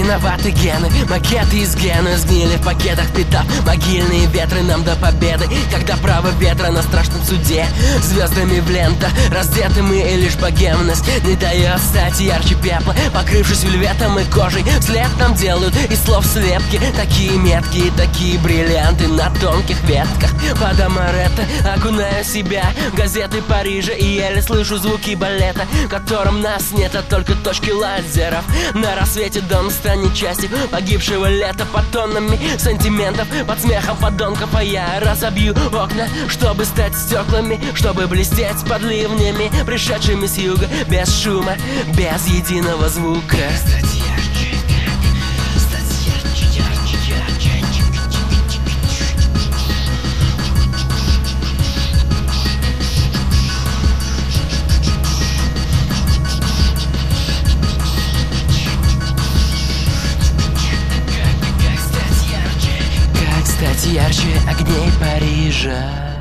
Виноваты гены, макеты из гена сгнили в пакетах питав могильные ветры нам до победы. Когда право ветра на страшном суде, звездами в лента раздеты мы, и лишь богемность не дает стать ярче пепла. Покрывшись вельветом и кожей, след нам делают из слов слепки. Такие меткие, такие бриллианты на тонких ветках. Под амаретто окунаю себя в газеты Парижа и еле слышу звуки балета, в котором нас нет, а только точки лазеров. На рассвете дом станет частью погибшего лета, под тоннами сантиментов, под смехом подонков. А я разобью окна, чтобы стать стеклами, чтобы блестеть под ливнями, пришедшими с юга, без шума, без единого звука. Стать ярче огней Парижа.